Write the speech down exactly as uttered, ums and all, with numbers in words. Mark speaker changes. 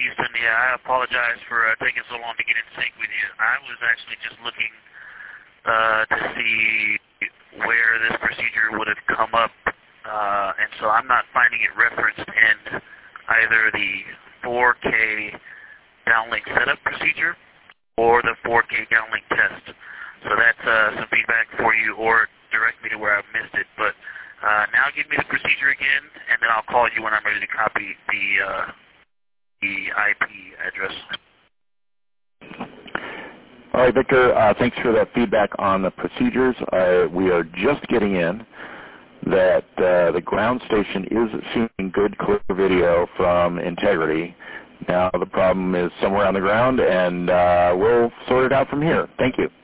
Speaker 1: Houston. Yeah, I apologize for uh, taking so long to get in sync with you. I was actually just looking uh, to see where this procedure would have come up, uh, and so I'm not finding it referenced in either the four K downlink setup procedure or the four K downlink test. So that's uh, some feedback for you, or direct me to where I've missed it. But uh, now give me the procedure again, and then I'll call you when I'm ready to copy the uh, the I P address.
Speaker 2: All right, Victor, uh, thanks for that feedback on the procedures. Uh, we are just getting in that uh, the ground station is seeing good, clear video from Integrity. Now the problem is somewhere on the ground, and uh, we'll sort it out from here. Thank you.